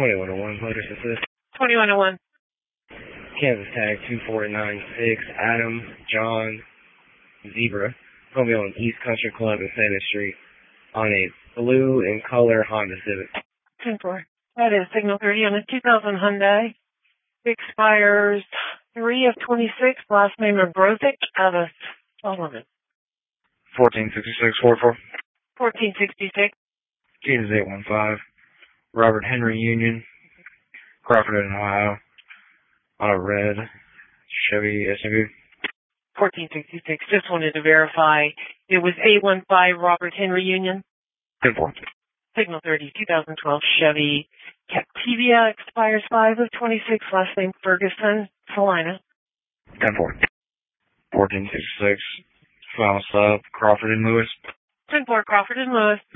2101, Motorist Assist. 2101. Kansas Tag 2496, Adam, John, Zebra. Going to be on East Country Club in Santa Street on a blue in color Honda Civic. 10-4. That is signal 30 on a 2000 Hyundai. Expires 3 of 26. Last name of Brothick out of Solomon. 1466 44. 1466. Kansas 815. Robert Henry Union, Crawford, Ohio. On a red Chevy SUV. 1466. Just wanted to verify. It was 815 Robert Henry Union. 10-4. Signal 30, 2012 Chevy Captivia. Expires 5 of 26. Last name Ferguson, Salina. 10-4. 1466. Final stop, Crawford and Lewis. 10-4 Crawford and Lewis.